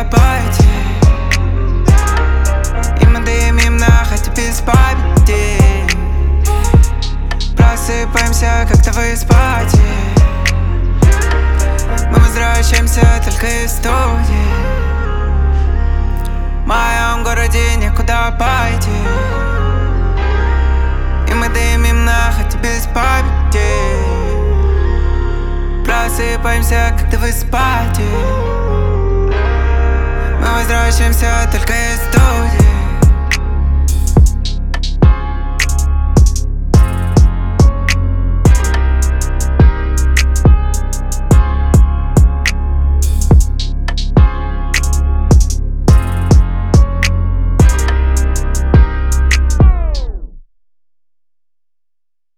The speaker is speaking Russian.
некуда пойти, и мы дымим на хате без памяти. Просыпаемся как-то в испате, мы возвращаемся только из студии. В моем городе некуда пойти, и мы дымим на хате без памяти. Просыпаемся как-то в испате, мы возвращаемся только из студии.